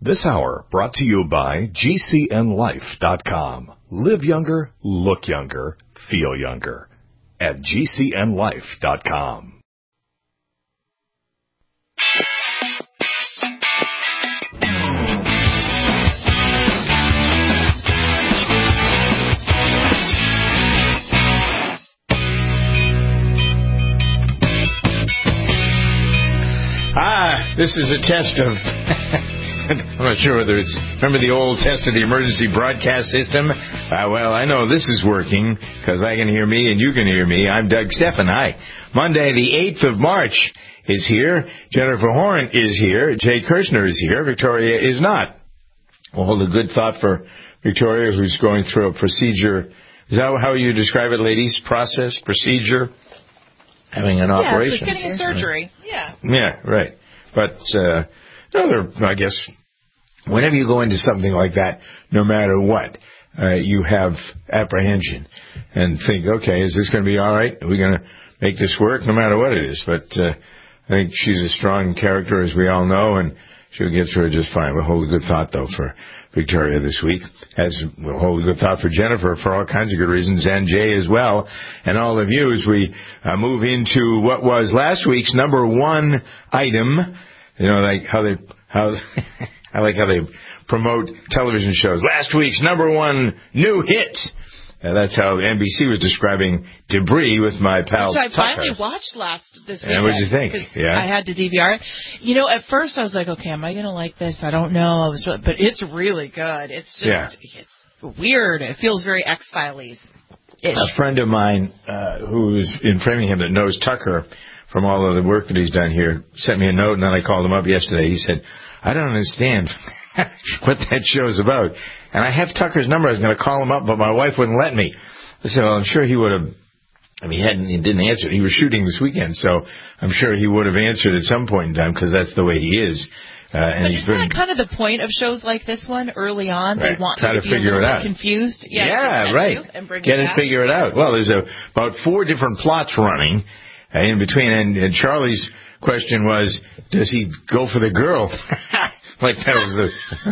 This hour brought to you by GCNLife.com. Live younger, look younger, feel younger at GCNLife.com. This is a test of, I'm not sure whether it's, remember the old test of the emergency broadcast system? Well, I know this is working because I can hear me and you can hear me. I'm Doug Stephan. Hi. Monday, the 8th of March is here. Jennifer Horn is here. Jay Kirshner is here. Victoria is not. We'll hold a good thought for Victoria, who's going through a procedure. Is that how you describe it, ladies? Process, procedure? Having an operation. Yeah, just getting a surgery. Yeah. Yeah, right. But, I guess, whenever you go into something like that, no matter what, you have apprehension and think, okay, is this going to be all right? Are we going to make this work? No matter what it is. But I think she's a strong character, as we all know, and she'll get through it just fine. We'll hold a good thought, though, for Victoria this week, as we'll hold a good thought for Jennifer for all kinds of good reasons, and Jay as well, and all of you as we move into what was last week's number one item. You know, like how I like how they promote television shows. Last week's number one new hit. That's how NBC was describing Debris with my pal Tucker. Tucker. I finally watched this weekend. And what did you think? Yeah, I had to DVR it. You know, at first I was like, okay, am I going to like this? I don't know. But it's really good. It's just, it's weird. It feels very X-Files-ish. A friend of mine who's in Framingham that knows Tucker from all of the work that he's done here sent me a note, and then I called him up yesterday. He said, I don't understand what that show's about. And I have Tucker's number. I was going to call him up, but my wife wouldn't let me. I said, well, I'm sure he would have. I mean, he didn't answer. He was shooting this weekend, so I'm sure he would have answered at some point in time because that's the way he is. But isn't that kind of the point of shows like this one early on? Right. They want you to be figure a little it out. bit confused. Yeah, right. And bring Get it it, figure it out. Well, there's about 4 different plots running in between, and Charlie's question was, does he go for the girl? Like that was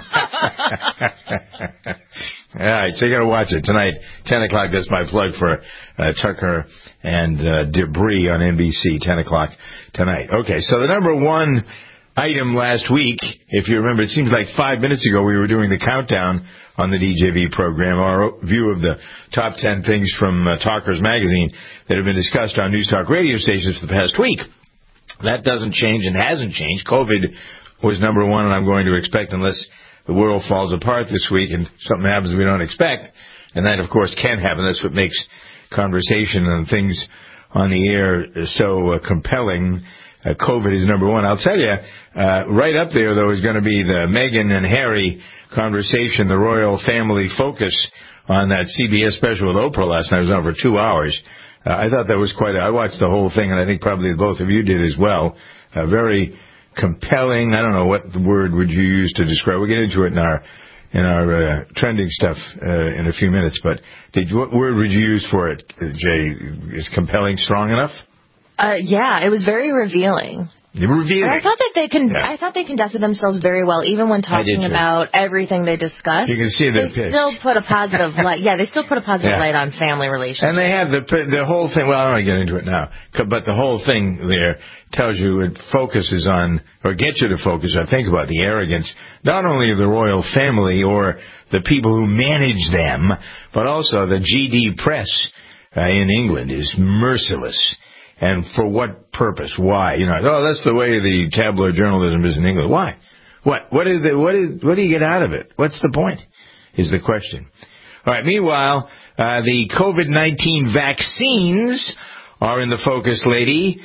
the... All right, so you got to watch it tonight, 10 o'clock. That's my plug for Tucker and Debris on NBC, 10 o'clock tonight. Okay, so the number one item last week, if you remember, it seems like 5 minutes ago we were doing the countdown on the DJV program, our view of the top 10 things from Talkers Magazine that have been discussed on News Talk radio stations for the past week. That doesn't change and hasn't changed. COVID was number one, and I'm going to expect, unless the world falls apart this week and something happens we don't expect, and that, of course, can happen. That's what makes conversation and things on the air so compelling. COVID is number one. I'll tell you, right up there, though, is going to be the Meghan and Harry conversation, the royal family focus on that CBS special with Oprah last night. It was on for 2 hours. I thought that was I watched the whole thing, and I think probably both of you did as well. Very compelling. I don't know what the word would you use to describe. We'll get into it in our trending stuff in a few minutes. But what word would you use for it, Jay? Is compelling strong enough? Yeah, it was very revealing. Revealing. I thought that I thought they conducted themselves very well, even when talking about everything they discussed. You can see they still put a positive light. Yeah, they still put a positive light on family relationships. And they have the whole thing. Well, I don't want to get into it now, but the whole thing there tells you it focuses on, or gets you to focus, I think, about the arrogance not only of the royal family or the people who manage them, but also the GD press in England is merciless. And for what purpose? Why? That's the way the tabloid journalism is in England. Why? What do you get out of it? What's the point? Is the question. All right. Meanwhile, the COVID-19 vaccines are in the focus, ladies.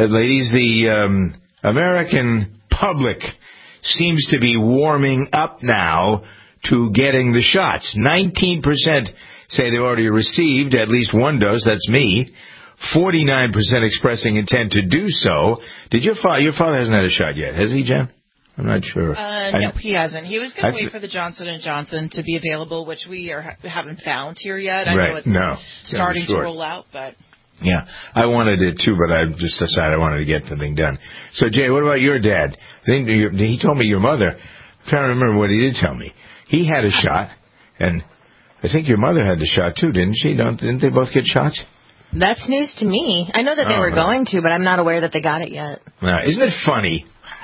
The American public seems to be warming up now to getting the shots. 19% say they've already received at least one dose. That's me. 49% expressing intent to do so. Did your father hasn't had a shot yet, has he, Jen? I'm not sure. No, he hasn't. He was going to wait for the Johnson & Johnson to be available, which we haven't found here yet. I know it's starting to roll out, but... Yeah, I wanted it too, but I just decided I wanted to get the thing done. So, Jay, what about your dad? He told me your mother trying to remember what he did tell me. He had a shot, and I think your mother had the shot too, didn't she? Didn't they both get shots? That's news to me. I know that they were going to, but I'm not aware that they got it yet. Now, isn't it funny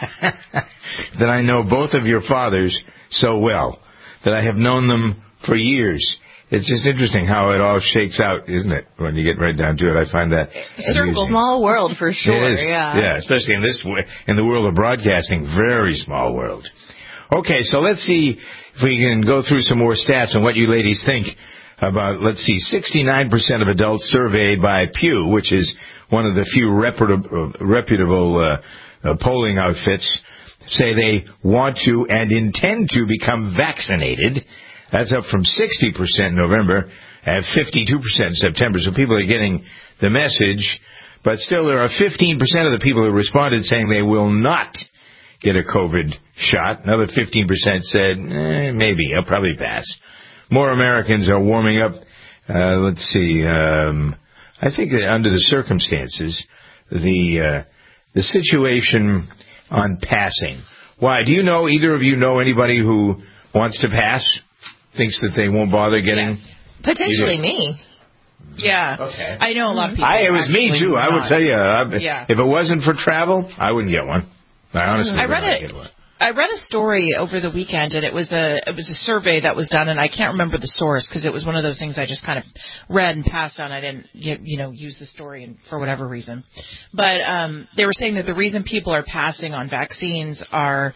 that I know both of your fathers so well, that I have known them for years? It's just interesting how it all shakes out, isn't it? When you get right down to it, I find that circle, small world for sure. It is. Yeah, especially in the world of broadcasting, very small world. Okay, so let's see if we can go through some more stats on what you ladies think about. Let's see, 69% of adults surveyed by Pew, which is one of the few reputable polling outfits, say they want to and intend to become vaccinated. That's up from 60% in November and 52% in September. So people are getting the message, but still there are 15% of the people who responded saying they will not get a COVID shot. Another 15% said, maybe, I'll probably pass. More Americans are warming up. Let's see. I think that under the circumstances, the situation on passing. Why? Do you know, either of you know anybody who wants to pass? Thinks that they won't bother getting? Yes. Potentially me. Yeah. Okay. I know a lot of people. It was me, too. I would tell you. Yeah. If it wasn't for travel, I wouldn't get one. I honestly would not get one. I read a story over the weekend, and it was a survey that was done, and I can't remember the source because it was one of those things I just kind of read and passed on. I didn't, use the story for whatever reason. But they were saying that the reason people are passing on vaccines are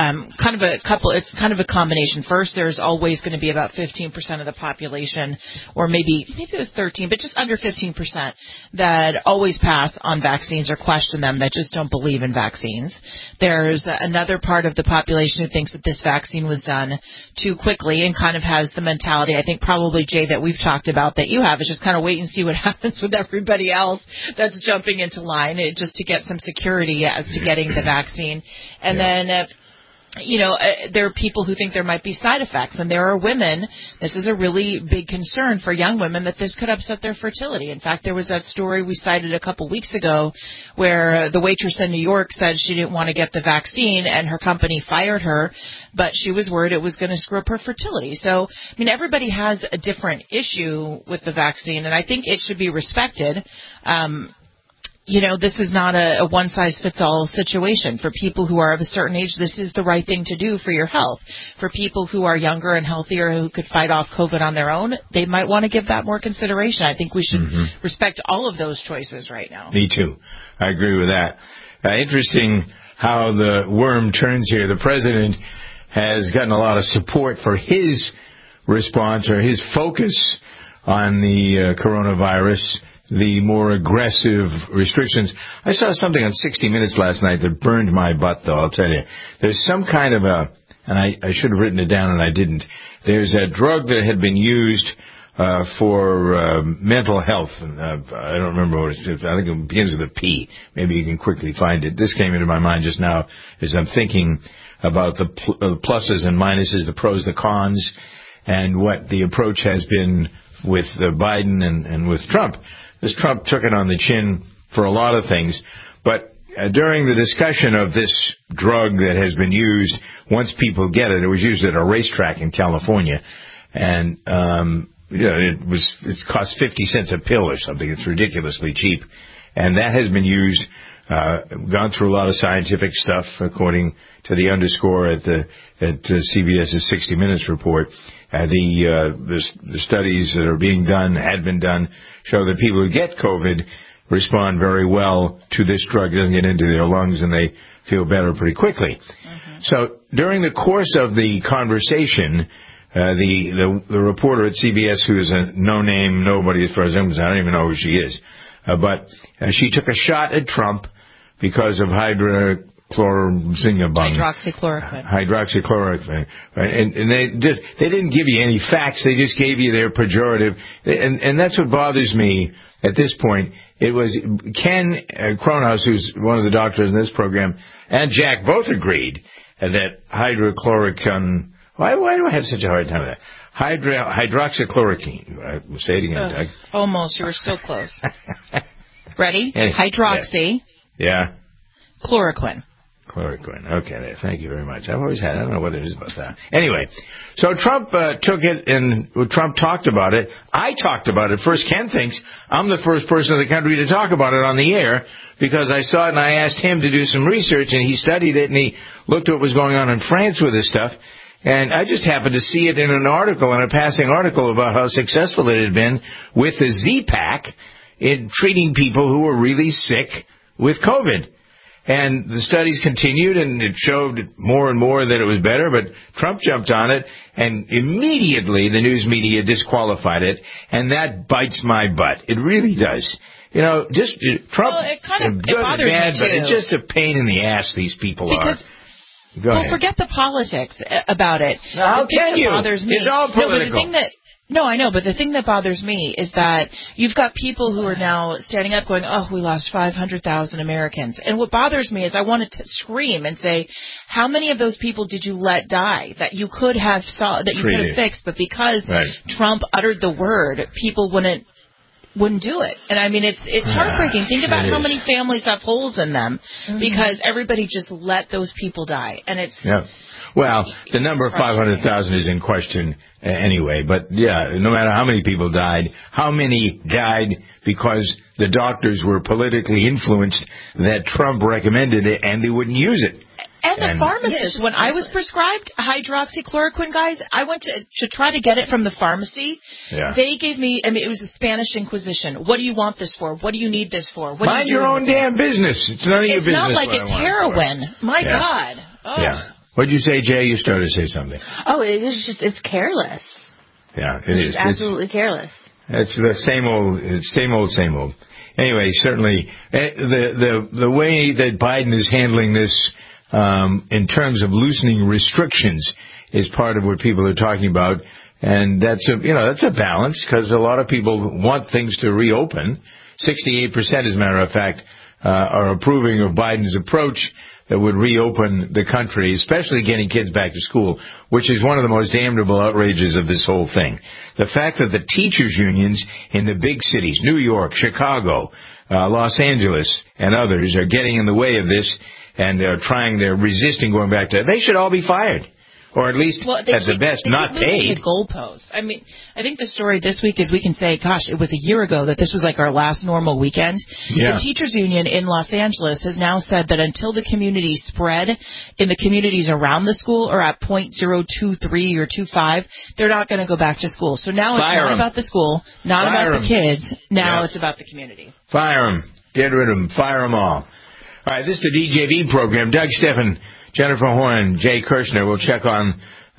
it's kind of a combination. First, there's always going to be about 15% of the population, or maybe it was 13, but just under 15% that always pass on vaccines or question them, that just don't believe in vaccines. There's another part of the population who thinks that this vaccine was done too quickly and kind of has the mentality, I think probably, Jay, that we've talked about, that you have, is just kind of wait and see what happens with everybody else that's jumping into line, just to get some security as to getting the vaccine. And then there are people who think there might be side effects, and there are women. This is a really big concern for young women, that this could upset their fertility. In fact, there was that story we cited a couple weeks ago where the waitress in New York said she didn't want to get the vaccine, and her company fired her, but she was worried it was going to screw up her fertility. So, everybody has a different issue with the vaccine, and I think it should be respected. This is not a one-size-fits-all situation. For people who are of a certain age, this is the right thing to do for your health. For people who are younger and healthier who could fight off COVID on their own, they might want to give that more consideration. I think we should respect all of those choices right now. Me too. I agree with that. Interesting how the worm turns here. The president has gotten a lot of support for his response, or his focus on the coronavirus, the more aggressive restrictions. I saw something on 60 Minutes last night that burned my butt, though, I'll tell you. There's some kind of and I should have written it down and I didn't. There's a drug that had been used for mental health. And, I don't remember what it is. I think it begins with a P. Maybe you can quickly find it. This came into my mind just now as I'm thinking about the pluses and minuses, the pros, the cons, and what the approach has been with Biden and with Trump. This Trump took it on the chin for a lot of things, but during the discussion of this drug that has been used, once people get it, it was used at a racetrack in California, and it cost 50 cents a pill or something. It's ridiculously cheap, and that has been used, gone through a lot of scientific stuff, according to the underscore at CBS's 60 Minutes report. The studies that are being done, had been done, show that people who get COVID respond very well to this drug. It doesn't get into their lungs, and they feel better pretty quickly. So during the course of the conversation, the reporter at CBS, who is a no-name nobody as far as I'm concerned, I don't even know who she is, but she took a shot at Trump because of hydroxychloroquine. Hydroxychloroquine. Right? And they didn't give you any facts. They just gave you their pejorative. And that's what bothers me at this point. It was Ken Cronhaus, who's one of the doctors in this program, and Jack both agreed that hydrochloroquine. Why do I have such a hard time with that? Hydroxychloroquine. Right? Say it again, Doug. Almost. You were so close. Ready? Anyway, Hydroxy. Yeah. Chloroquine. Chloroquine. Okay, thank you very much. I've always had, I don't know what it is about that. Anyway, so Trump took it, and Trump talked about it. I talked about it first. Ken thinks I'm the first person in the country to talk about it on the air because I saw it and I asked him to do some research, and he studied it, and he looked at what was going on in France with this stuff. And I just happened to see it in an article, in a passing article about how successful it had been with the Z-Pack in treating people who were really sick with COVID. And the studies continued, and it showed more and more that it was better, but Trump jumped on it, and immediately the news media disqualified it, and that bites my butt. It really does. You know, just Trump, well, it bothers me too. But it's just a pain in the ass these people are. Go ahead. Forget the politics about it. How can you? Bothers me. It's all political. No, I know, but the thing that bothers me is that you've got people who are now standing up going, oh, we lost 500,000 Americans. And what bothers me is I want to scream and say, how many of those people did you let die that you could have fixed, but because Trump uttered the word, people wouldn't do it. And I mean, it's heartbreaking. Think about how many families have holes in them because everybody just let those people die. And it's... Yeah. Well, the number of 500,000 is in question anyway, but yeah, no matter how many people died, how many died because the doctors were politically influenced that Trump recommended it and they wouldn't use it. And the pharmacist, when I was prescribed hydroxychloroquine, guys, I went to try to get it from the pharmacy. Yeah. They gave me, I mean, it was the Spanish Inquisition. What do you want this for? What do you need this for? Mind your own damn business. It's none of your business. It's not like it's heroin. My God. Oh. Yeah. What'd you say, Jay? You started to say something. Oh, it's careless. Yeah, it is. It's absolutely careless. It's the same old. Anyway, certainly, the way that Biden is handling this in terms of loosening restrictions is part of what people are talking about. And that's a balance because a lot of people want things to reopen. 68%, as a matter of fact, are approving of Biden's approach that would reopen the country, especially getting kids back to school, which is one of the most damnable outrages of this whole thing. The fact that the teachers' unions in the big cities, New York, Chicago, Los Angeles, and others are getting in the way of this and they're resisting going back to it. They should all be fired. Or at least, at the best, not paid. The goalposts. I mean, I think the story this week is we can say, gosh, it was a year ago that this was like our last normal weekend. Yeah. The teachers union in Los Angeles has now said that until the community spread in the communities around the school are at 0.023 or 0.25, they're not going to go back to school. So now it's not about the school, not about the kids. Now it's about the community. Fire them. Get rid of them. Fire them all. All right, this is the DJV program. Doug Steffen, Jennifer Horn, Jay Kirshner. We'll check on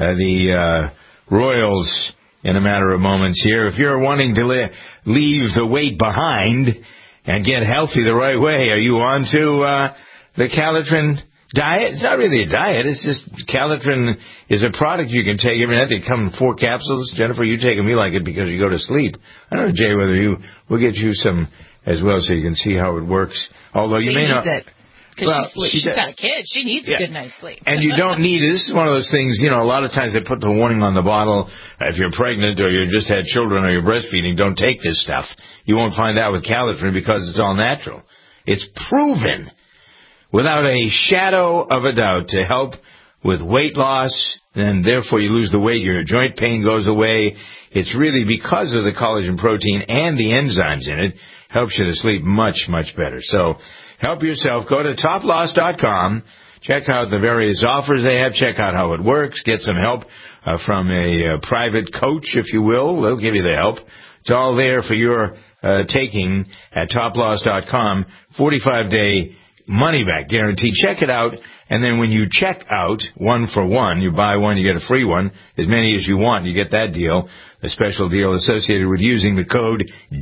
the Royals in a matter of moments here. If you're wanting to leave the weight behind and get healthy the right way, are you on to the Calitrin diet? It's not really a diet. It's just Calitrin is a product you can take every night. They come in 4 capsules. Jennifer, you take them. You like it because you go to sleep. I don't know, Jay, whether we'll get you some as well so you can see how it works. Although you may not. Because she's got a kid. She needs a good night's sleep. And you don't need it. This is one of those things, a lot of times they put the warning on the bottle. If you're pregnant or you just had children or you're breastfeeding, don't take this stuff. You won't find that with Calitrin because it's all natural. It's proven without a shadow of a doubt to help with weight loss, and therefore you lose the weight. Your joint pain goes away. It's really because of the collagen protein and the enzymes in it. Helps you to sleep much, much better. So, help yourself. Go to toploss.com. Check out the various offers they have. Check out how it works. Get some help from a private coach, if you will. They'll give you the help. It's all there for your taking at toploss.com. 45-day money-back guarantee. Check it out. And then when you check out 1 for 1, you buy one, you get a free one. As many as you want, you get that deal. A special deal associated with using the code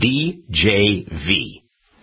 DJV.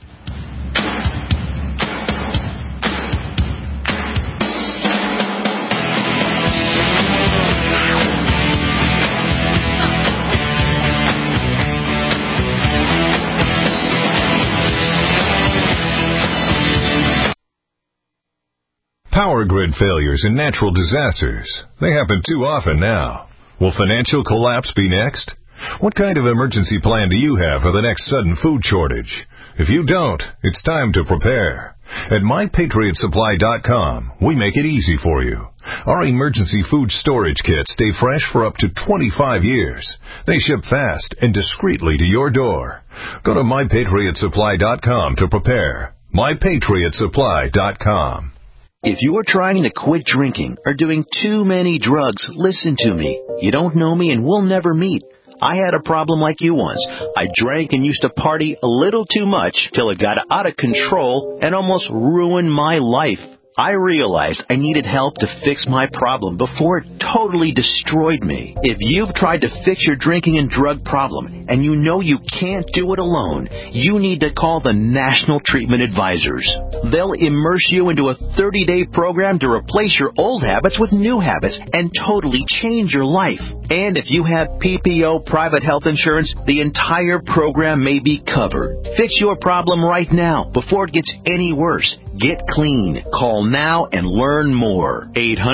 Power grid failures and natural disasters. They happen too often now. Will financial collapse be next? What kind of emergency plan do you have for the next sudden food shortage? If you don't, it's time to prepare. At MyPatriotSupply.com, we make it easy for you. Our emergency food storage kits stay fresh for up to 25 years. They ship fast and discreetly to your door. Go to MyPatriotSupply.com to prepare. MyPatriotSupply.com. If you're trying to quit drinking or doing too many drugs, listen to me. You don't know me and we'll never meet. I had a problem like you once. I drank and used to party a little too much till it got out of control and almost ruined my life. I realized I needed help to fix my problem before it totally destroyed me. If you've tried to fix your drinking and drug problem and you know you can't do it alone, you need to call the National Treatment Advisors. They'll immerse you into a 30-day program to replace your old habits with new habits and totally change your life. And if you have PPO private health insurance, the entire program may be covered. Fix your problem right now before it gets any worse. Get clean. Call now and learn more.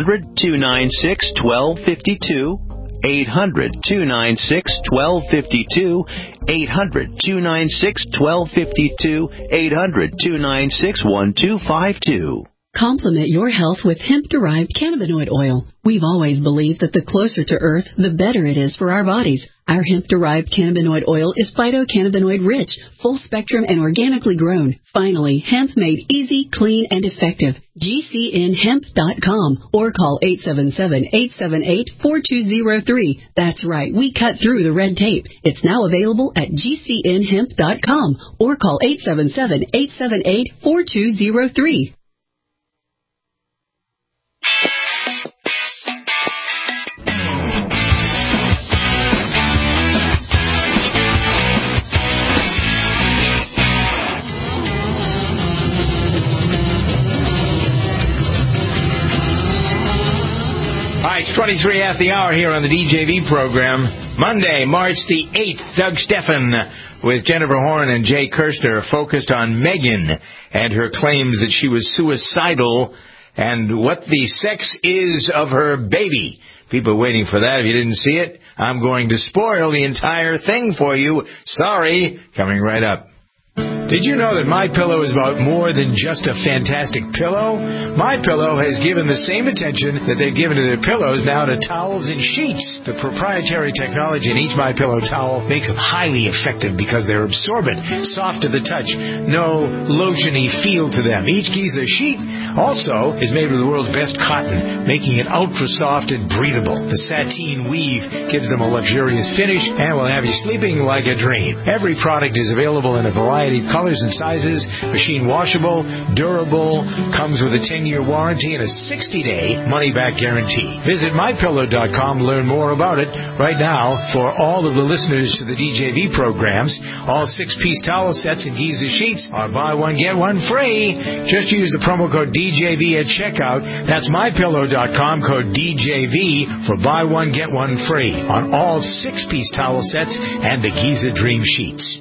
800-296-1252. 800-296-1252. 800-296-1252. 800-296-1252. Complement your health with hemp-derived cannabinoid oil. We've always believed that the closer to Earth, the better it is for our bodies. Our hemp-derived cannabinoid oil is phytocannabinoid-rich, full-spectrum, and organically grown. Finally, hemp made easy, clean, and effective. GCNHemp.com or call 877-878-4203. That's right, we cut through the red tape. It's now available at GCNHemp.com or call 877-878-4203. It's 23 after the hour here on the DJV program. Monday, March the 8th, Doug Steffen with Jennifer Horn and Jay Kirshner focused on Megan and her claims that she was suicidal and what the sex is of her baby. People are waiting for that. If you didn't see it, I'm going to spoil the entire thing for you. Sorry. Coming right up. Did you know that MyPillow is about more than just a fantastic pillow? MyPillow has given the same attention that they've given to their pillows now to towels and sheets. The proprietary technology in each MyPillow towel makes them highly effective because they're absorbent, soft to the touch, no lotiony feel to them. Each Giza sheet also is made with the world's best cotton, making it ultra soft and breathable. The sateen weave gives them a luxurious finish and will have you sleeping like a dream. Every product is available in a variety of colors and sizes, machine washable, durable, comes with a 10-year warranty and a 60-day money-back guarantee. Visit MyPillow.com to learn more about it. Right now, for all of the listeners to the DJV programs, all 6-piece towel sets and Giza sheets are buy one, get one free. Just use the promo code DJV at checkout. That's MyPillow.com, code DJV for buy one, get one free on all 6-piece towel sets and the Giza Dream Sheets.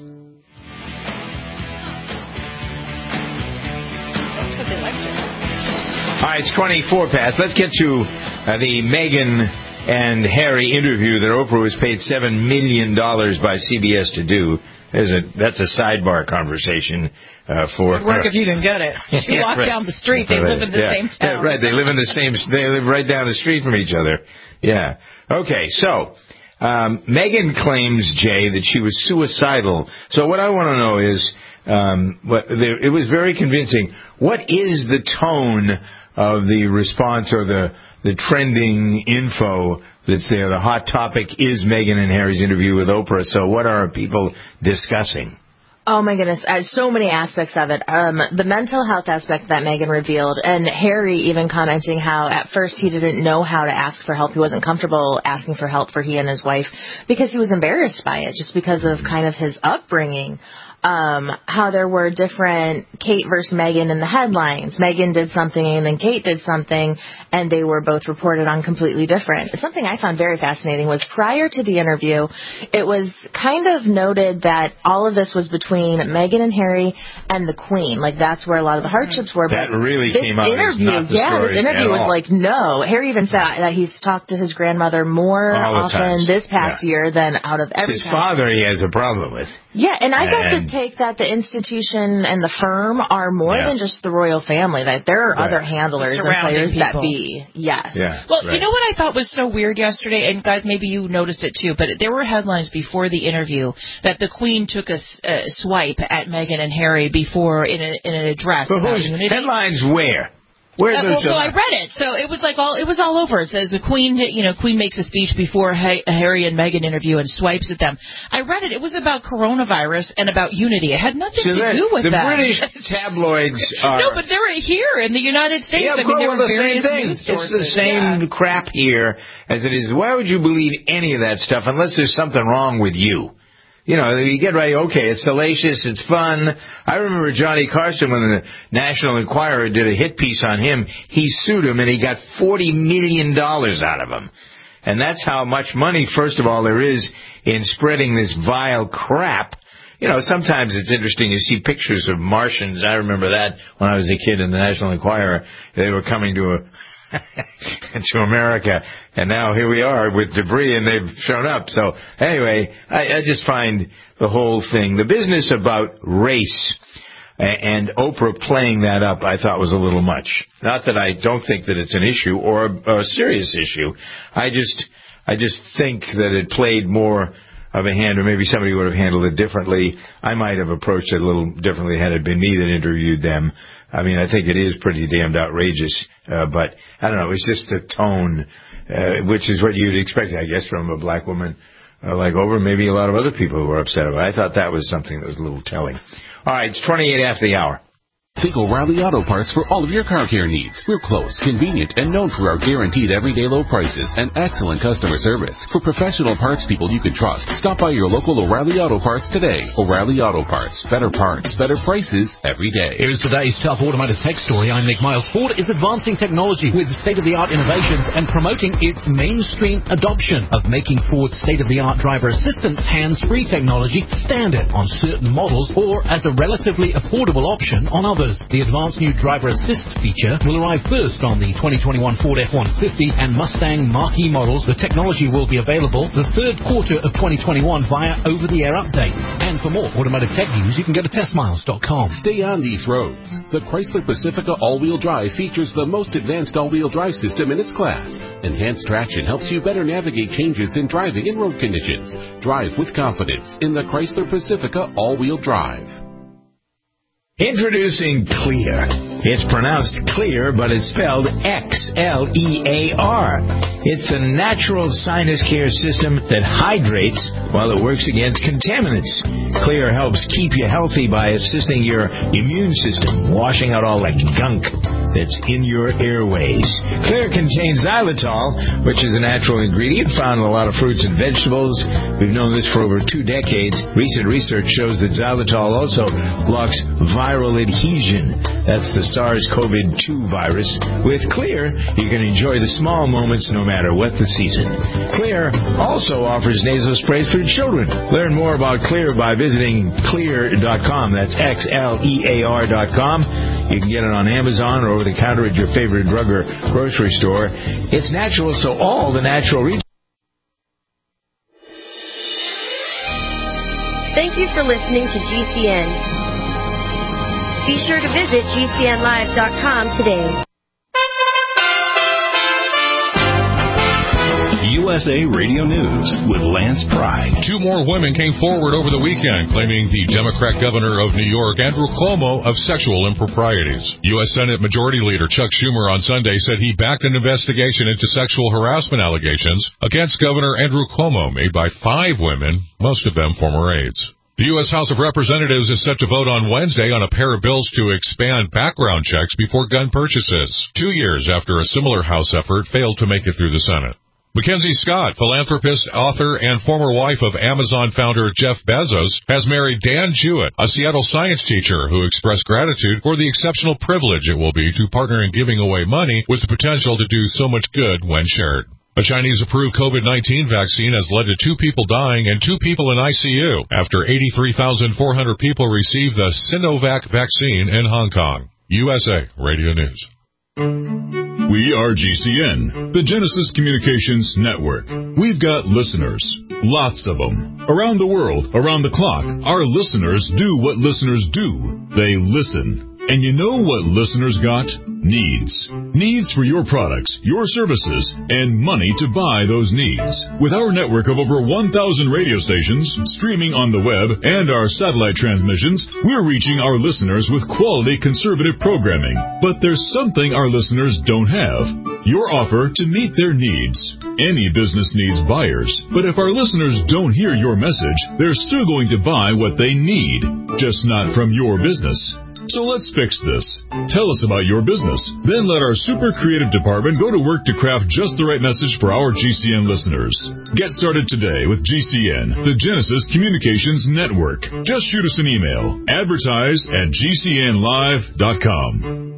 All right, it's 24 past. Let's get to the Meghan and Harry interview that Oprah was paid $7 million by CBS to do. That's a sidebar conversation for. It'd work if you can get it. You walk down the street. They live in the same town. Right. They live in the same. They live right down the street from each other. Yeah. Okay. So Meghan claims, Jay, that she was suicidal. So what I want to know is, it was very convincing. What is the tone of the response or the trending info that's there? The hot topic is Meghan and Harry's interview with Oprah. So what are people discussing? Oh, my goodness. So many aspects of it. The mental health aspect that Meghan revealed, and Harry even commenting how at first he didn't know how to ask for help. He wasn't comfortable asking for help for he and his wife because he was embarrassed by it, just because of kind of his upbringing. How there were different Kate versus Meghan in the headlines. Meghan did something and then Kate did something, and they were both reported on completely different. Something I found very fascinating was prior to the interview, it was kind of noted that all of this was between between Meghan and Harry and the Queen. Like, that's where a lot of the hardships were. That but really this came out interview, as not the story this interview at was all. like, no. Harry even said that he's talked to his grandmother more All the often times. this past year than out of every His time. father he has a problem with. Yeah, and I got to And- take that the institution and the firm are more than just the royal family. That there are other handlers and Surrounding players that people. be. Yes. Yeah. Well, right. you know what I thought was so weird yesterday, and guys, maybe you noticed it too, but there were headlines before the interview that the Queen took a swipe at Meghan and Harry before in an address But about whose unity. headlines where? Where's Well, so I read it. So it was like it was all over. It says the Queen, Queen makes a speech before Harry and Meghan interview and swipes at them. I read it. It was about coronavirus and about unity. It had nothing to do with the that. British tabloids are... No, but they were here in the United States. Yeah, I mean, there were the same various thing. news sources. It's the same crap here as it is. Why would you believe any of that stuff unless there's something wrong with you? You know, you get right, okay, it's salacious, it's fun. I remember Johnny Carson, when the National Enquirer did a hit piece on him, he sued him and he got $40 million out of him. And that's how much money, first of all, there is in spreading this vile crap. You know, sometimes it's interesting. You see pictures of Martians. I remember that when I was a kid in the National Enquirer. They were coming to America, and now here we are with debris, and they've shown up. So anyway, I just find the whole thing, the business about race and Oprah playing that up, I thought was a little much. Not that I don't think that it's an issue or a serious issue. I just think that it played more of a hand, or maybe somebody would have handled it differently. I might have approached it a little differently had it been me that interviewed them. I mean, I think it is pretty damned outrageous, but I don't know, it's just the tone, which is what you'd expect, I guess, from a black woman like Oprah, maybe a lot of other people who were upset about it. I thought that was something that was a little telling. All right, it's 28 after the hour. Think O'Reilly Auto Parts for all of your car care needs. We're close, convenient, and known for our guaranteed everyday low prices and excellent customer service. For professional parts people you can trust, stop by your local O'Reilly Auto Parts today. O'Reilly Auto Parts. Better parts, better prices every day. Here's today's Tough Automotive Tech Story. I'm Nick Miles. Ford is advancing technology with state-of-the-art innovations and promoting its mainstream adoption of making Ford's state-of-the-art driver assistance hands-free technology standard on certain models or as a relatively affordable option on others. The advanced new driver assist feature will arrive first on the 2021 Ford F-150 and Mustang Mach-E models. The technology will be available the third quarter of 2021 via over-the-air updates. And for more automotive tech news, you can go to testmiles.com. Stay on these roads. The Chrysler Pacifica all-wheel drive features the most advanced all-wheel drive system in its class. Enhanced traction helps you better navigate changes in driving and road conditions. Drive with confidence in the Chrysler Pacifica all-wheel drive. Introducing Clear. It's pronounced clear, but it's spelled X-L-E-A-R. It's the natural sinus care system that hydrates while it works against contaminants. Clear helps keep you healthy by assisting your immune system, washing out all that gunk that's in your airways. Clear contains xylitol, which is a natural ingredient found in a lot of fruits and vegetables. We've known this for over 2 decades. Recent research shows that xylitol also blocks viral adhesion. That's the SARS-CoV-2 virus. With Clear, you can enjoy the small moments no matter what the season. Clear also offers nasal sprays for children. Learn more about Clear by visiting Clear.com. That's XLEAR.com. You can get it on Amazon or over the counter at your favorite drug or grocery store. It's natural, so all the natural Thank you for listening to GCN. Be sure to visit GCNlive.com today. USA Radio News with Lance Pride. 2 more women came forward over the weekend claiming the Democrat governor of New York, Andrew Cuomo, of sexual improprieties. U.S. Senate Majority Leader Chuck Schumer on Sunday said he backed an investigation into sexual harassment allegations against Governor Andrew Cuomo made by 5 women, most of them former aides. The U.S. House of Representatives is set to vote on Wednesday on a pair of bills to expand background checks before gun purchases, 2 years after a similar House effort failed to make it through the Senate. Mackenzie Scott, philanthropist, author, and former wife of Amazon founder Jeff Bezos, has married Dan Jewett, a Seattle science teacher who expressed gratitude for the exceptional privilege it will be to partner in giving away money with the potential to do so much good when shared. A Chinese-approved COVID-19 vaccine has led to 2 people dying and 2 people in ICU after 83,400 people received the Sinovac vaccine in Hong Kong. USA Radio News. We are GCN, the Genesis Communications Network. We've got listeners, lots of them. Around the world, around the clock, our listeners do what listeners do. They listen. And you know what listeners got? Needs. Needs for your products, your services, and money to buy those needs. With our network of over 1,000 radio stations, streaming on the web, and our satellite transmissions, we're reaching our listeners with quality conservative programming. But there's something our listeners don't have. Your offer to meet their needs. Any business needs buyers, but if our listeners don't hear your message, they're still going to buy what they need, just not from your business. So let's fix this. Tell us about your business. Then let our super creative department go to work to craft just the right message for our GCN listeners. Get started today with GCN, the Genesis Communications Network. Just shoot us an email. Advertise@GCNlive.com.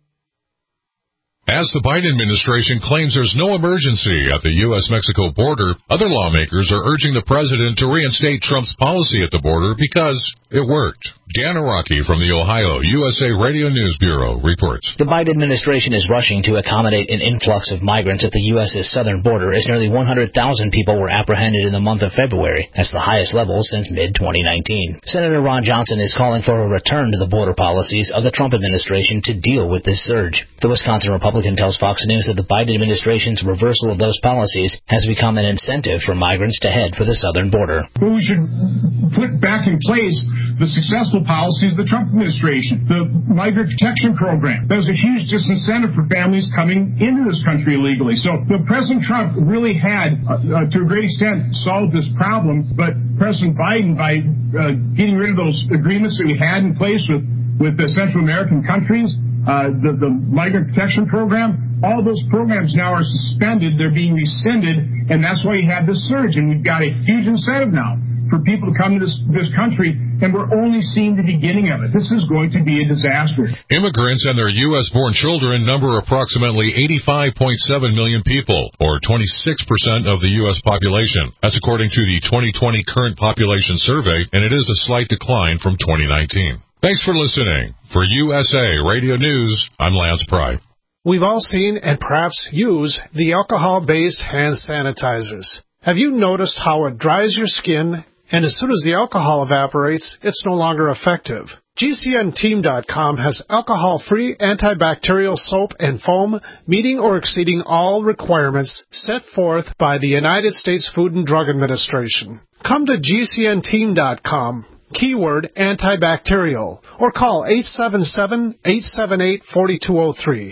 As the Biden administration claims there's no emergency at the U.S.-Mexico border, other lawmakers are urging the president to reinstate Trump's policy at the border because it worked. Deanna Rocky from the Ohio USA Radio News Bureau reports. The Biden administration is rushing to accommodate an influx of migrants at the U.S.'s southern border as nearly 100,000 people were apprehended in the month of February. That's the highest level since mid-2019. Senator Ron Johnson is calling for a return to the border policies of the Trump administration to deal with this surge. The Wisconsin Republican tells Fox News that the Biden administration's reversal of those policies has become an incentive for migrants to head for the southern border. We should put back in place the successful policies of the Trump administration, the Migrant Protection Program. That was a huge disincentive for families coming into this country illegally. So President Trump really had, to a great extent, solved this problem, but President Biden, by getting rid of those agreements that we had in place with the Central American countries, the Migrant Protection Program, all those programs now are suspended. They're being rescinded, and that's why you have this surge. And we've got a huge incentive now for people to come to this country, and we're only seeing the beginning of it. This is going to be a disaster. Immigrants and their U.S.-born children number approximately 85.7 million people, or 26% of the U.S. population. That's according to the 2020 Current Population Survey, and it is a slight decline from 2019. Thanks for listening. For USA Radio News, I'm Lance Pry. We've all seen and perhaps use the alcohol-based hand sanitizers. Have you noticed how it dries your skin, and as soon as the alcohol evaporates, it's no longer effective? GCNteam.com has alcohol-free antibacterial soap and foam meeting or exceeding all requirements set forth by the United States Food and Drug Administration. Come to GCNteam.com, keyword antibacterial, or call 877-878-4203.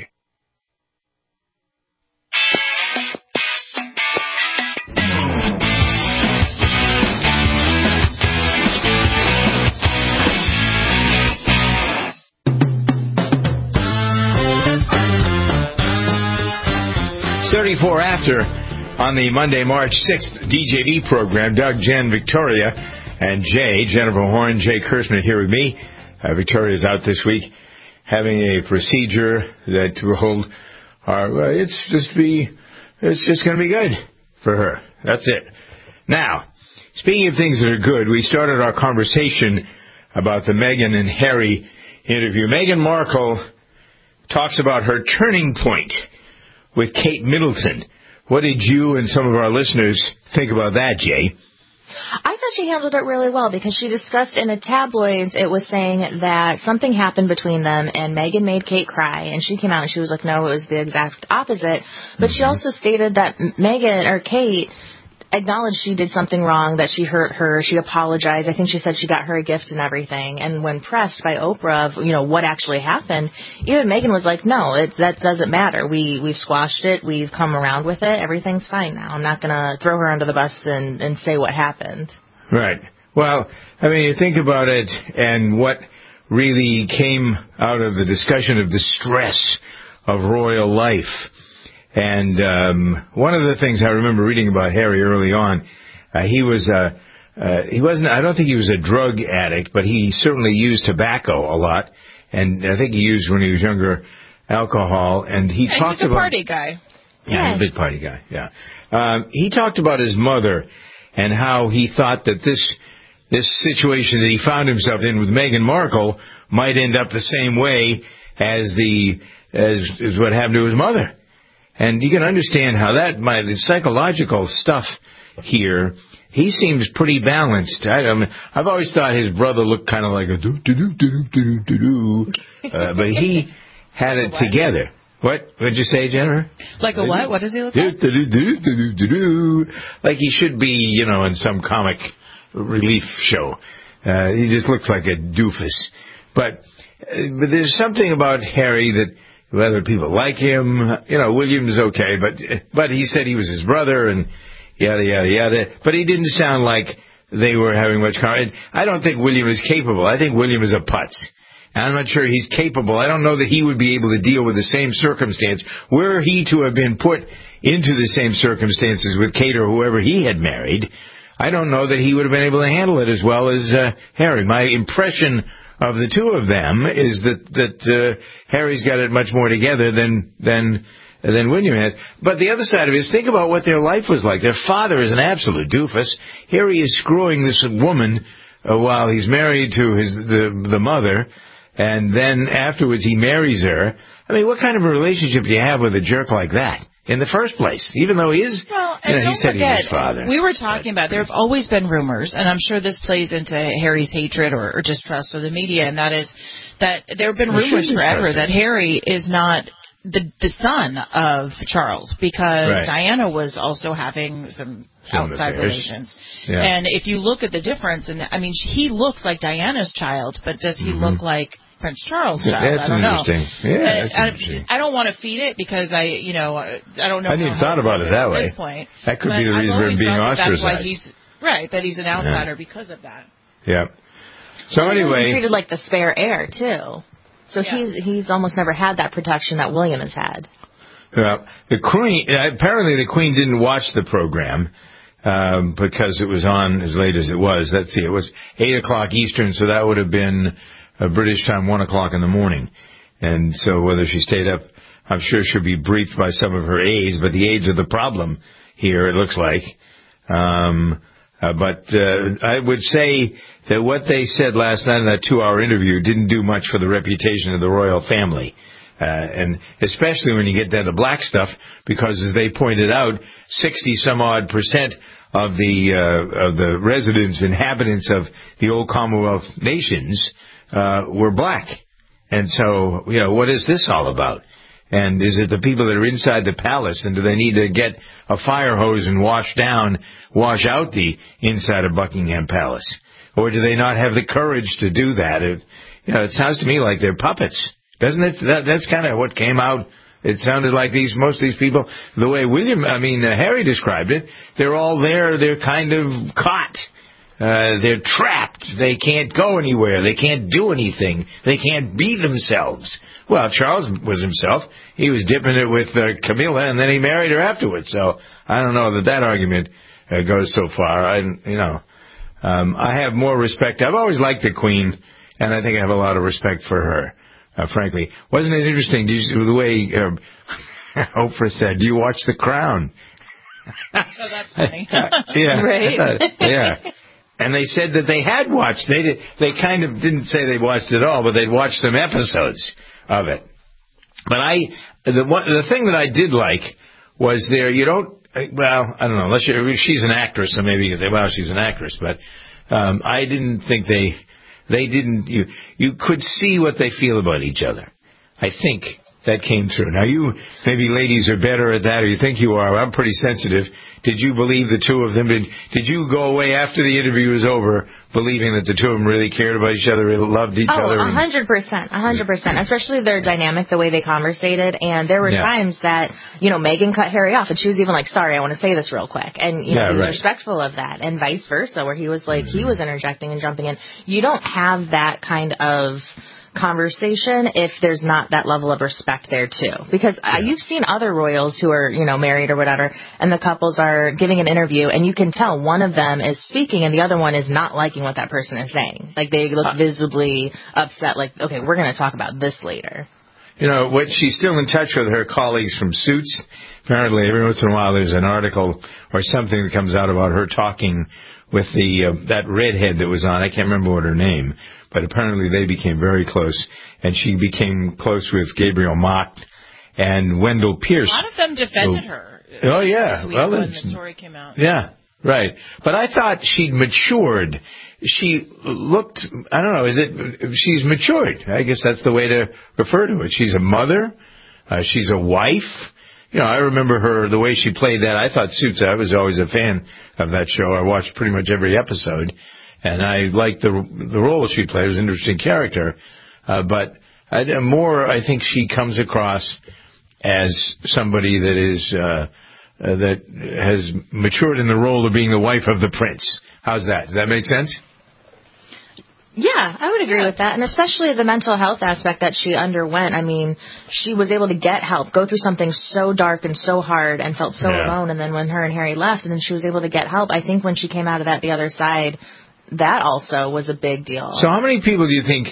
After on the Monday, March 6th DJD program, Doug, Jen, Victoria, and Jay, Jennifer Horn, Jay Kirschman here with me. Victoria's out this week having a procedure that will hold it's just going to be good for her. That's it. Now, speaking of things that are good, we started our conversation about the Meghan and Harry interview. Meghan Markle talks about her turning point with Kate Middleton. What did you and some of our listeners think about that, Jay? I thought she handled it really well because she discussed in the tabloids, it was saying that something happened between them and Meghan made Kate cry, and she came out and she was like, no, it was the exact opposite. But she also stated that Kate acknowledged she did something wrong, that she hurt her, she apologized. I think she said she got her a gift and everything. And when pressed by Oprah of, what actually happened, even Meghan was like, no, that doesn't matter. We've squashed it. We've come around with it. Everything's fine now. I'm not going to throw her under the bus and say what happened. Right. Well, I mean, you think about it and what really came out of the discussion of the stress of royal life. And one of the things I remember reading about Harry early on, he wasn't, I don't think he was a drug addict, but he certainly used tobacco a lot. And I think he used, when he was younger, alcohol. And he talked about... He was a party guy. Yeah, he's a big party guy, yeah. He talked about his mother and how he thought that this situation that he found himself in with Meghan Markle might end up the same way as what happened to his mother. And you can understand how the psychological stuff here, he seems pretty balanced. I've always thought his brother looked kind of like a do-do-do-do-do-do-do, but he had it together. What did you say, Jennifer? Like a what? What does he look like? Like he should be, in some comic relief show. He just looks like a doofus. But there's something about Harry that whether people like him, William's okay, but he said he was his brother and yada, yada, yada. But he didn't sound like they were having much conversation. I don't think William is capable. I think William is a putz. I'm not sure he's capable. I don't know that he would be able to deal with the same circumstance. Were he to have been put into the same circumstances with Kate or whoever he had married, I don't know that he would have been able to handle it as well as Harry. My impression of the two of them is that Harry's got it much more together than William has. But the other side of it is, think about what their life was like. Their father is an absolute doofus. Harry is screwing this woman while he's married to the mother, and then afterwards he marries her. I mean, what kind of a relationship do you have with a jerk like that in the first place? Even though he is, he said he's his father. We were talking about, there have always been rumors, and I'm sure this plays into Harry's hatred or distrust of the media, and that is that there have been rumors forever that Harry is not the son of Charles, because Diana was also having some outside relations. Yeah. And if you look at the difference, and I mean, he looks like Diana's child, but does he look like Prince Charles' child? That's I don't know. Interesting. Yeah, that's interesting. I don't want to feed it because I don't know. I hadn't even thought about it that way. At this point. That could be the reason for him being ostracized. That he's an outsider because of that. Yeah. So anyway, he's treated like the spare heir too. So he's almost never had that protection that William has had. Well, the Queen, apparently the Queen didn't watch the program because it was on as late as it was. Let's see, it was 8 o'clock Eastern, so that would have been British time, 1 o'clock in the morning. And so whether she stayed up, I'm sure she'll be briefed by some of her aides, but the aides are the problem here, it looks like. But I would say that what they said last night in that 2-hour interview didn't do much for the reputation of the royal family. And especially when you get down to black stuff, because as they pointed out, 60-some-odd% of the residents, inhabitants of the old Commonwealth nations were black. And so, what is this all about? And is it the people that are inside the palace, and do they need to get a fire hose and wash out the inside of Buckingham Palace? Or do they not have the courage to do that? It sounds to me like they're puppets. Doesn't it? That's kind of what came out. It sounded like most of these people, the way Harry described it, they're all there, they're kind of caught. They're trapped. They can't go anywhere. They can't do anything. They can't be themselves. Well, Charles was himself. He was dipping it with Camilla, and then he married her afterwards. So I don't know that argument goes so far. I have more respect. I've always liked the Queen, and I think I have a lot of respect for her, frankly. Wasn't it interesting the way Oprah said, "Do you watch The Crown?" Oh, that's funny. Yeah. Right? Yeah. And they said that they had watched. They kind of didn't say they watched it all, but they'd watched some episodes of it. But the thing that I did like was I don't know, unless she's an actress, so maybe you can say, well, she's an actress, but I didn't think they didn't. You could see what they feel about each other. I think that came through. Now, you maybe ladies are better at that, or you think you are. I'm pretty sensitive. Did you believe the two of them? Did you go away after the interview was over believing that the two of them really cared about each other, really loved each other? 100%. Especially their dynamic, the way they conversated. And there were times that, Meghan cut Harry off, and she was even like, sorry, I want to say this real quick. And, he was respectful of that, and vice versa, where he was like, he was interjecting and jumping in. You don't have that kind of conversation if there's not that level of respect there too, because you've seen other royals who are married or whatever, and the couples are giving an interview, and you can tell one of them is speaking and the other one is not liking what that person is saying. Like, they look visibly upset, like, okay, we're going to talk about this later. She's still in touch with her colleagues from Suits, Apparently, every once in a while, there's an article or something that comes out about her talking with that redhead that was on. I can't remember what her name, but apparently they became very close, and she became close with Gabriel Mott and Wendell Pierce. A lot of them defended her. Oh, yeah. Well, when the story came out. Yeah, right. But I thought she'd matured. She looked, I don't know, she's matured. I guess that's the way to refer to it. She's a mother. She's a wife. You know, I remember her, the way she played that. I thought Suits. I was always a fan of that show. I watched pretty much every episode. And I liked the role she played. It was an interesting character. But I think she comes across as somebody that is that has matured in the role of being the wife of the prince. How's that? Does that make sense? Yeah, I would agree with that, and especially the mental health aspect that she underwent. I mean, she was able to get help, go through something so dark and so hard and felt so alone, and then when her and Harry left, and then she was able to get help, I think when she came out of that the other side, that also was a big deal. So how many people do you think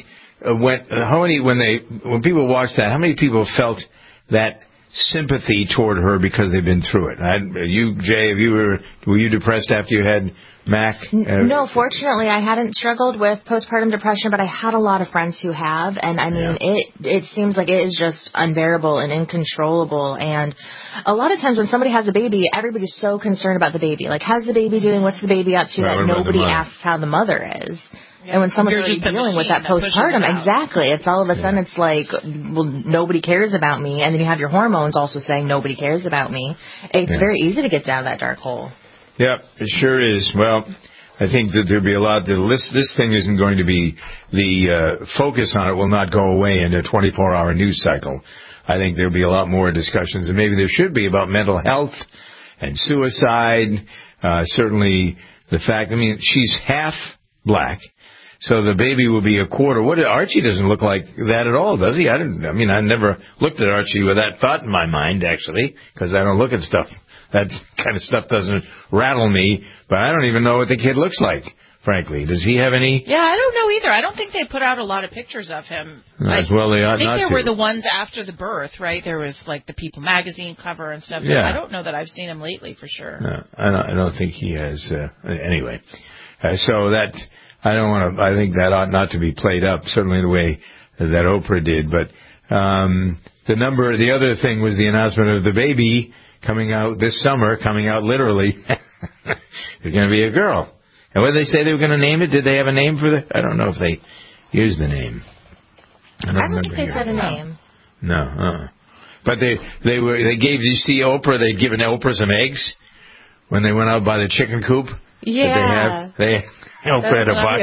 when people watched that, how many people felt that sympathy toward her because they've been through it? You, Jay, were you depressed after you had Mac? No, fortunately, I hadn't struggled with postpartum depression, but I had a lot of friends who have, and I mean, it seems like it is just unbearable and uncontrollable. And a lot of times when somebody has a baby, everybody's so concerned about the baby. Like, how's the baby doing? What's the baby up to? That nobody asks how the mother is. Yeah. And when someone's already dealing with that postpartum, exactly, it's all of a sudden it's like, well, nobody cares about me. And then you have your hormones also saying nobody cares about me. It's very easy to get down that dark hole. Yeah, it sure is. Well, I think that there'll be a lot. This thing isn't going to be, the focus on it will not go away in a 24-hour news cycle. I think there'll be a lot more discussions, and maybe there should be, about mental health and suicide. Certainly the fact, I mean, she's half black. So the baby will be a quarter. Archie doesn't look like that at all, does he? I never looked at Archie with that thought in my mind, actually, because I don't look at stuff. That kind of stuff doesn't rattle me, but I don't even know what the kid looks like, frankly. Does he have any? Yeah, I don't know either. I don't think they put out a lot of pictures of him. Well, they ought not to. I think there were the ones after the birth, right? There was like the People magazine cover and stuff. Yeah. I don't know that I've seen him lately for sure. No, I don't think he has. Anyway, so that I don't want to. I think that ought not to be played up, certainly the way that Oprah did. But the other thing was the announcement of the baby coming out this summer, coming out literally. It's going to be a girl. And what did they say they were going to name it? Did they have a name for I don't know if they used the name. I don't think they said a name. No. But they gave, you see Oprah, they'd given Oprah some eggs when they went out by the chicken coop. Yeah. Oprah had a box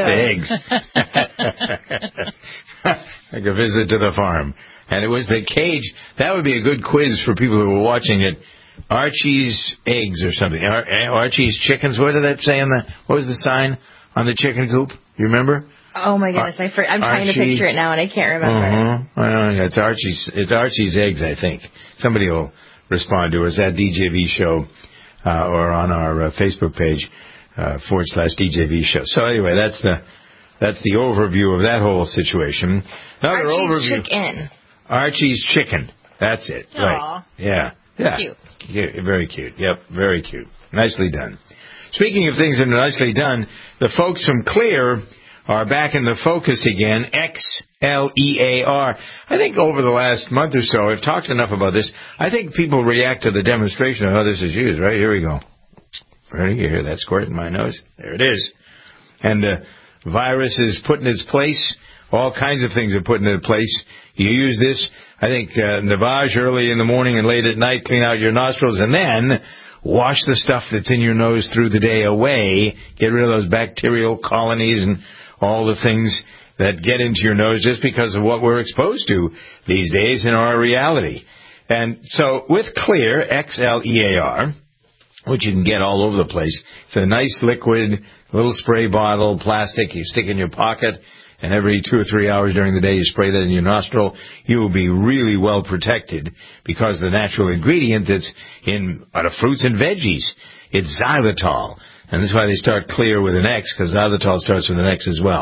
of eggs. Like a visit to the farm. And it was the cage. That would be a good quiz for people who were watching it. Archie's eggs or something. Archie's chickens. What did that say what was the sign on the chicken coop? You remember? Oh my goodness, I'm trying to picture it now and I can't remember. It's Archie's eggs, I think. Somebody will respond to us at DJV Show or on our Facebook page /DJV Show. So anyway, that's the overview of that whole situation. Archie's chicken. Archie's chicken. That's it. Aww. Right. Yeah. Cute. Very cute. Yep, very cute. Nicely done. Speaking of things that are nicely done, the folks from Clear are back in the focus again. XLEAR. I think over the last month or so, I've talked enough about this. I think people react to the demonstration of how this is used. Right, here we go. Ready? You hear that squirt in my nose? There it is. And the virus is put in its place. All kinds of things are put into place. You use this, I think, Navage early in the morning and late at night, clean out your nostrils, and then wash the stuff that's in your nose through the day away. Get rid of those bacterial colonies and all the things that get into your nose just because of what we're exposed to these days in our reality. And so with Clear, XLEAR, which you can get all over the place, it's a nice liquid, little spray bottle, plastic, you stick in your pocket, and every 2 or 3 hours during the day you spray that in your nostril, you will be really well protected because the natural ingredient that's in fruits and veggies, it's xylitol. And that's why they start Clear with an X, because xylitol starts with an X as well.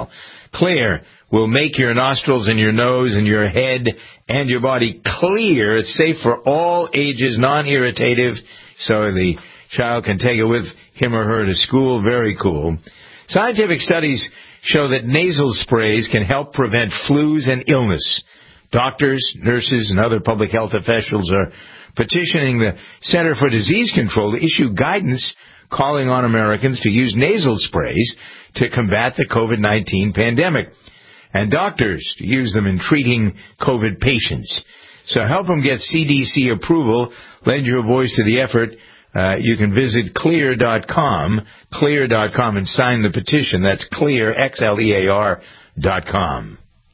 Clear will make your nostrils and your nose and your head and your body clear. It's safe for all ages, non-irritative, so the child can take it with him or her to school. Very cool. Scientific studies show that nasal sprays can help prevent flus and illness. Doctors, nurses, and other public health officials are petitioning the Center for Disease Control to issue guidance calling on Americans to use nasal sprays to combat the COVID-19 pandemic, and doctors to use them in treating COVID patients. So help them get CDC approval. Lend your voice to the effort. You can visit clear.com, and sign the petition. That's clear, XLEAR.com.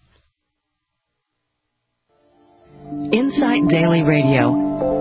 Insight Daily Radio.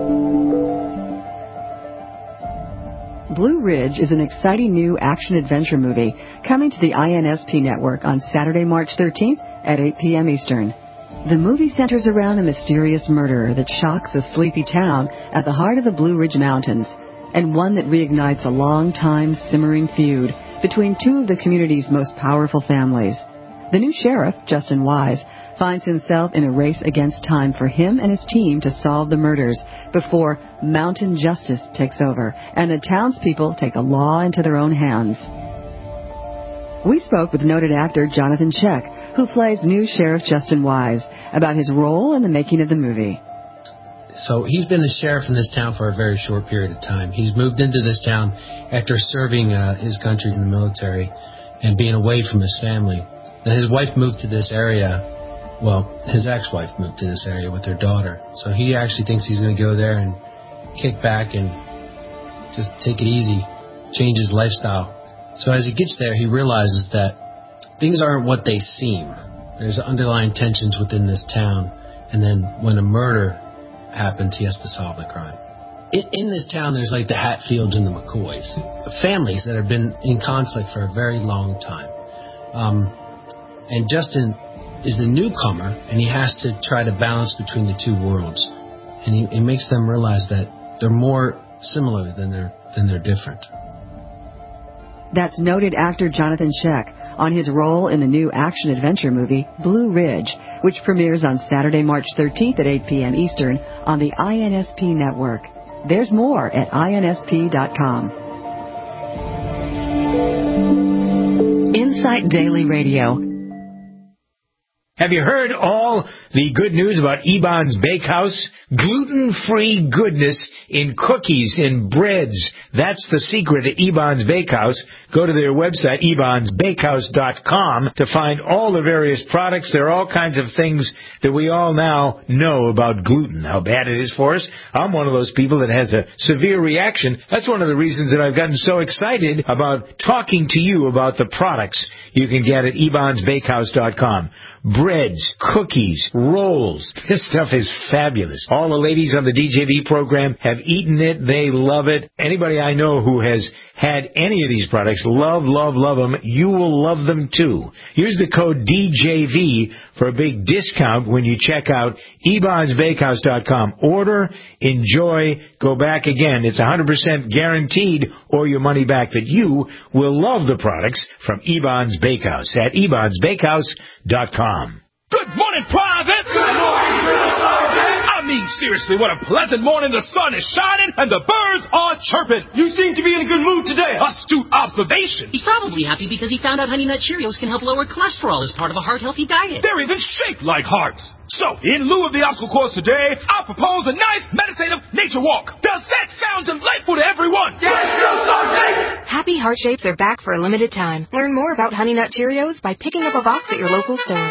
Blue Ridge is an exciting new action-adventure movie coming to the INSP network on Saturday, March 13th at 8 p.m. Eastern. The movie centers around a mysterious murder that shocks a sleepy town at the heart of the Blue Ridge Mountains, and one that reignites a long-time simmering feud between two of the community's most powerful families. The new sheriff, Justin Wise, finds himself in a race against time for him and his team to solve the murders before mountain justice takes over and the townspeople take the law into their own hands. We spoke with noted actor Jonathan Check, who plays new Sheriff Justin Wise, about his role in the making of the movie. So he's been the sheriff in this town for a very short period of time. He's moved into this town after serving his country in the military and being away from his family. And his wife moved to this area. Well, his ex-wife moved to this area with their daughter. So he actually thinks he's going to go there and kick back and just take it easy, change his lifestyle. So as he gets there, he realizes that things aren't what they seem. There's underlying tensions within this town. And then when a murder happens, he has to solve the crime. In this town, there's like the Hatfields and the McCoys, families that have been in conflict for a very long time. And Justin is the newcomer, and he has to try to balance between the two worlds. And he makes them realize that they're more similar than they're different. That's noted actor Jonathan Check on his role in the new action-adventure movie Blue Ridge, which premieres on Saturday, March 13th at 8 p.m. Eastern on the INSP network. There's more at INSP.com. Insight Daily Radio. Have you heard all the good news about Eban's Bakehouse? Gluten-free goodness in cookies, in breads. That's the secret at Eban's Bakehouse. Go to their website, ebansbakehouse.com, to find all the various products. There are all kinds of things that we all now know about gluten, how bad it is for us. I'm one of those people that has a severe reaction. That's one of the reasons that I've gotten so excited about talking to you about the products you can get at ebansbakehouse.com. Breads, cookies, rolls. This stuff is fabulous. All the ladies on the DJV program have eaten it. They love it. Anybody I know who has had any of these products, love them. You will love them too. Use the code DJV for a big discount when you check out ebansbakehouse.com. Order, enjoy, go back again. It's 100% guaranteed, or your money back, that you will love the products from Eban's Bakehouse at ebansbakehouse.com. Good morning, Private! Good morning, Sergeant! I mean, seriously, what a pleasant morning. The sun is shining and the birds are chirping. You seem to be in a good mood today. Astute observation. He's probably happy because he found out Honey Nut Cheerios can help lower cholesterol as part of a heart-healthy diet. They're even shaped like hearts. So, in lieu of the obstacle course today, I propose a nice, meditative nature walk. Does that sound delightful to everyone? Yes, Sergeant! Happy Heart Shapes are back for a limited time. Learn more about Honey Nut Cheerios by picking up a box at your local store.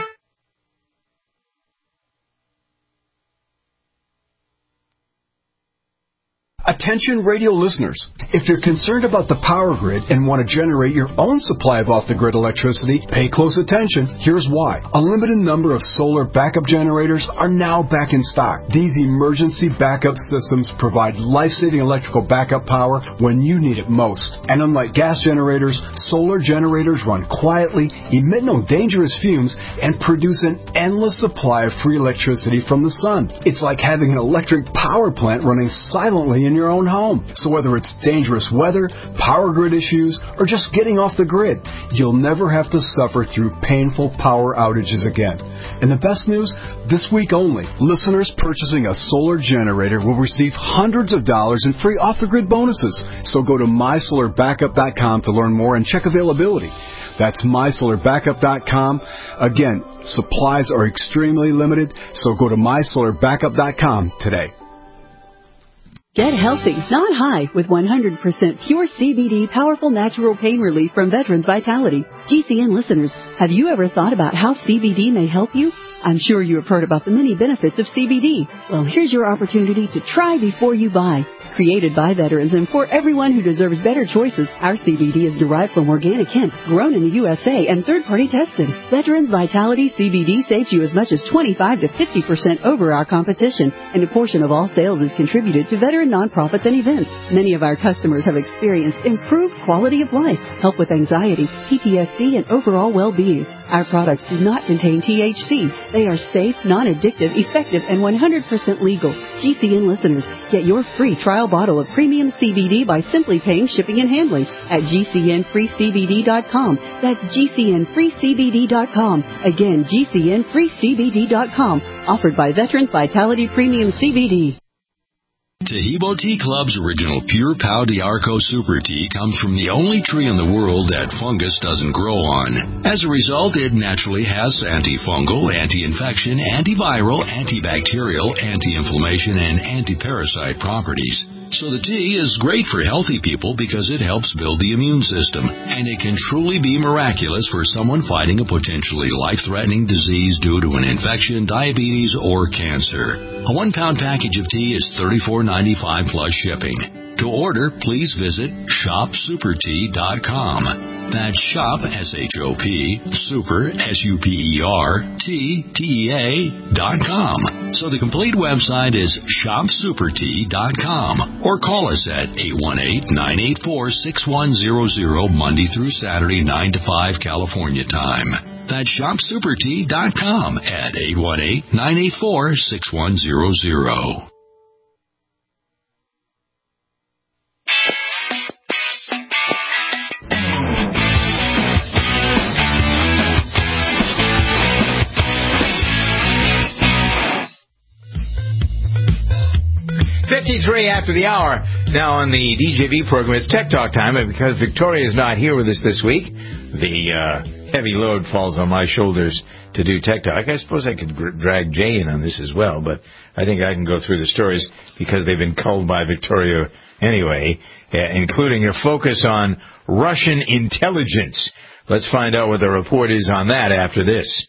Attention radio listeners. If you're concerned about the power grid and want to generate your own supply of off-the-grid electricity, pay close attention. Here's why. A limited number of solar backup generators are now back in stock. These emergency backup systems provide life-saving electrical backup power when you need it most. And unlike gas generators, solar generators run quietly, emit no dangerous fumes, and produce an endless supply of free electricity from the sun. It's like having an electric power plant running silently in in your own home. So whether it's dangerous weather, power grid issues, or just getting off the grid, you'll never have to suffer through painful power outages again. And the best news, this week only, listeners purchasing a solar generator will receive hundreds of dollars in free off-the-grid bonuses. So go to mysolarbackup.com to learn more and check availability. That's mysolarbackup.com. Again, supplies are extremely limited, so go to mysolarbackup.com today. Get healthy, not high, with 100% pure CBD powerful natural pain relief from Veterans Vitality. GCN listeners, have you ever thought about how CBD may help you? I'm sure you have heard about the many benefits of CBD. Well, here's your opportunity to try before you buy. Created by veterans and for everyone who deserves better choices, our CBD is derived from organic hemp, grown in the USA and third-party tested. Veterans Vitality CBD saves you as much as 25 to 50% over our competition, and a portion of all sales is contributed to veteran nonprofits and events. Many of our customers have experienced improved quality of life, help with anxiety, PTSD, and overall well-being. Our products do not contain THC. They are safe, non-addictive, effective, and 100% legal. GCN listeners, get your free trial bottle of premium CBD by simply paying shipping and handling at GCNFreeCBD.com. That's GCNFreeCBD.com. Again, GCNFreeCBD.com. Offered by Veterans Vitality Premium CBD. Tahibo Tea Club's original Pure Pau d'Arco Super Tea comes from the only tree in the world that fungus doesn't grow on. As a result, it naturally has antifungal, anti-infection, antiviral, antibacterial, anti-inflammation, and anti-parasite properties. So the tea is great for healthy people because it helps build the immune system, and it can truly be miraculous for someone fighting a potentially life-threatening disease due to an infection, diabetes, or cancer. A 1-pound package of tea is $34.95 plus shipping. To order, please visit shopsupertea.com. That's shop, S-H-O-P, super, S-U-P-E-R, T-T-E-A.com. So the complete website is shopsupertea.com, or call us at 818-984-6100 Monday through Saturday, 9 to 5 California time. That's shopsupertea.com at 818-984-6100. After the hour. Now on the DJV program, it's Tech Talk time, and because Victoria is not here with us this week, the heavy load falls on my shoulders to do Tech Talk. I suppose I could drag Jay in on this as well, but I think I can go through the stories because they've been culled by Victoria anyway, including a focus on Russian intelligence. Let's find out what the report is on that after this.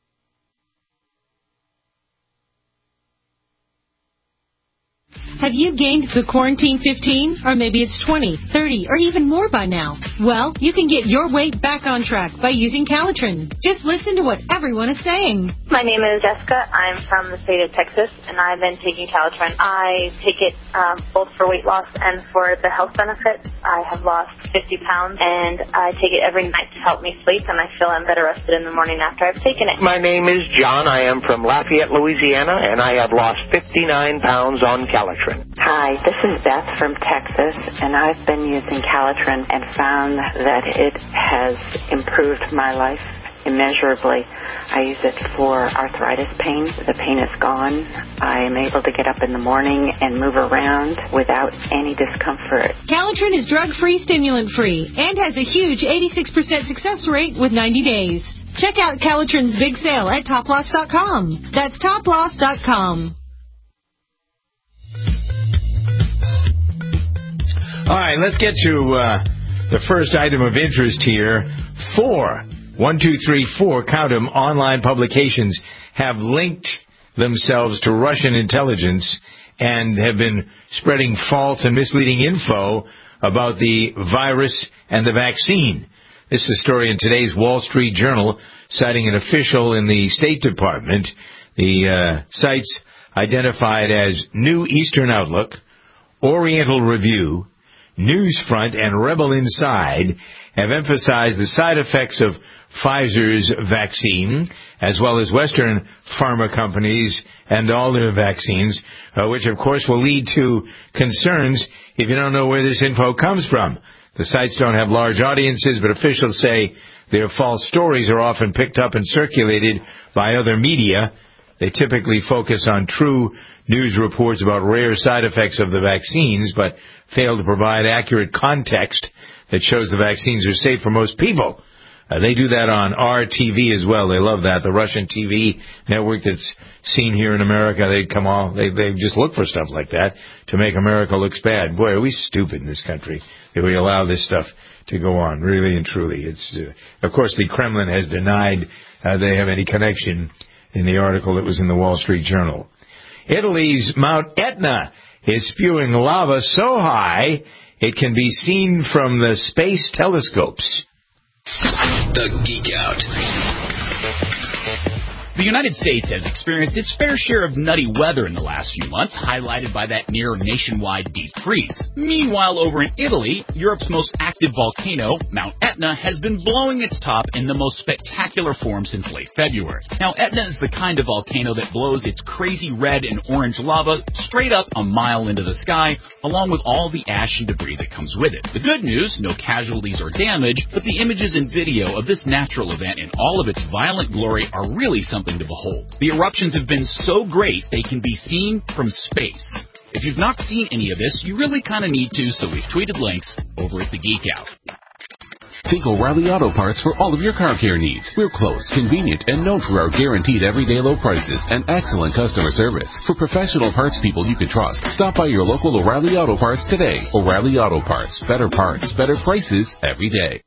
Have you gained the quarantine 15? Or maybe it's 20, 30, or even more by now? Well, you can get your weight back on track by using Calitrin. Just listen to what everyone is saying. My name is Jessica. I'm from the state of Texas, and I've been taking Calitrin. I take it both for weight loss and for the health benefits. I have lost 50 pounds, and I take it every night to help me sleep, and I feel I'm better rested in the morning after I've taken it. My name is John. I am from Lafayette, Louisiana, and I have lost 59 pounds on Calitrin. Hi, this is Beth from Texas, and I've been using Calitrin and found that it has improved my life immeasurably. I use it for arthritis pain. The pain is gone. I am able to get up in the morning and move around without any discomfort. Calitrin is drug-free, stimulant-free, and has a huge 86% success rate with 90 days. Check out Calitrin's big sale at toploss.com. That's toploss.com. All right, let's get to the first item of interest here. 4 count them, online publications have linked themselves to Russian intelligence and have been spreading false and misleading info about the virus and the vaccine. This is a story in today's Wall Street Journal, citing an official in the State Department. The sites identified as New Eastern Outlook, Oriental Review, Newsfront, and Rebel Inside have emphasized the side effects of Pfizer's vaccine as well as Western pharma companies and all their vaccines, which of course will lead to concerns if you don't know where this info comes from. The sites don't have large audiences, but officials say their false stories are often picked up and circulated by other media. They typically focus on true news reports about rare side effects of the vaccines, but fail to provide accurate context that shows the vaccines are safe for most people. They do that on RTV as well. They love that. The Russian TV network that's seen here in America, they just look for stuff like that to make America look bad. Boy, are we stupid in this country that we allow this stuff to go on, really and truly. It's of course, the Kremlin has denied they have any connection in the article that was in the Wall Street Journal. Italy's Mount Etna is spewing lava so high it can be seen from the space telescopes. The Geek Out. The United States has experienced its fair share of nutty weather in the last few months, highlighted by that near nationwide deep freeze. Meanwhile, over in Italy, Europe's most active volcano, Mount Etna, has been blowing its top in the most spectacular form since late February. Now, Etna is the kind of volcano that blows its crazy red and orange lava straight up a mile into the sky, along with all the ash and debris that comes with it. The good news, no casualties or damage, but the images and video of this natural event in all of its violent glory are really something to behold. The eruptions have been so great they can be seen from space. If you've not seen any of this, you really kind of need to, so we've tweeted links over at the Geek Out. Think O'Reilly Auto Parts for all of your car care needs. We're close, convenient, and known for our guaranteed everyday low prices and excellent customer service. For professional parts people you can trust, stop by your local O'Reilly Auto Parts today. O'Reilly Auto Parts. Better parts, better prices every day.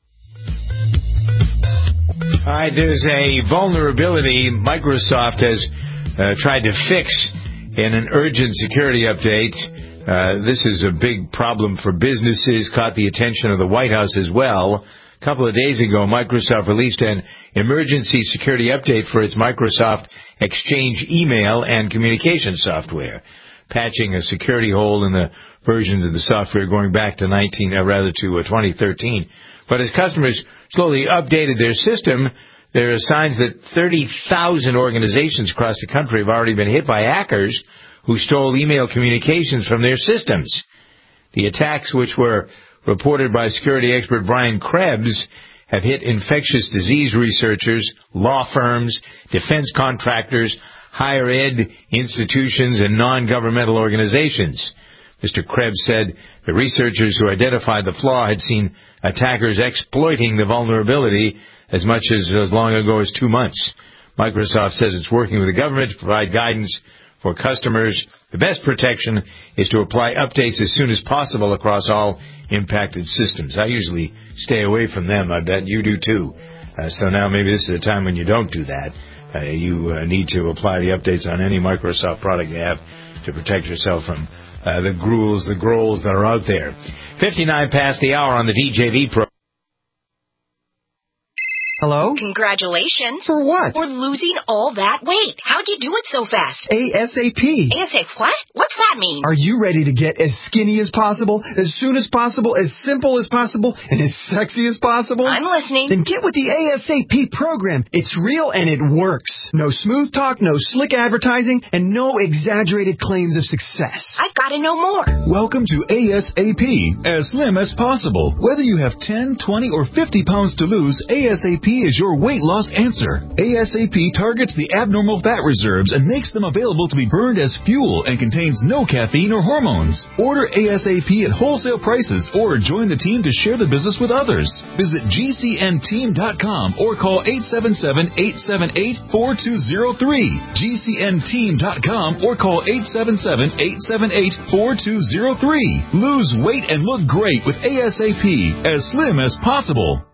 All right, there's a vulnerability Microsoft has tried to fix in an urgent security update. This is a big problem for businesses, caught the attention of the White House as well. A couple of days ago, Microsoft released an emergency security update for its Microsoft Exchange email and communication software, patching a security hole in the versions of the software going back to 2013. But as customers slowly updated their system, there are signs that 30,000 organizations across the country have already been hit by hackers who stole email communications from their systems. The attacks, which were reported by security expert Brian Krebs, have hit infectious disease researchers, law firms, defense contractors, higher ed institutions, and non-governmental organizations. Mr. Krebs said the researchers who identified the flaw had seen attackers exploiting the vulnerability as much as long ago as 2 months. Microsoft says it's working with the government to provide guidance for customers. The best protection is to apply updates as soon as possible across all impacted systems. I usually stay away from them. I bet you do too. So now maybe this is a time when you don't do that. You need to apply the updates on any Microsoft product you have to protect yourself from the growls that are out there. 59 past the hour on the DJV program. Hello? Congratulations. For what? For losing all that weight. How'd you do it so fast? ASAP. ASAP what? What's that mean? Are you ready to get as skinny as possible, as soon as possible, as simple as possible, and as sexy as possible? I'm listening. Then get with the ASAP program. It's real and it works. No smooth talk, no slick advertising, and no exaggerated claims of success. I've got to know more. Welcome to ASAP, as slim as possible. Whether you have 10, 20, or 50 pounds to lose, ASAP is your weight loss answer. ASAP targets the abnormal fat reserves and makes them available to be burned as fuel and contains no caffeine or hormones. Order ASAP at wholesale prices or join the team to share the business with others. Visit GCNteam.com or call 877-878-4203. GCNteam.com or call 877-878-4203. Lose weight and look great with ASAP, as slim as possible.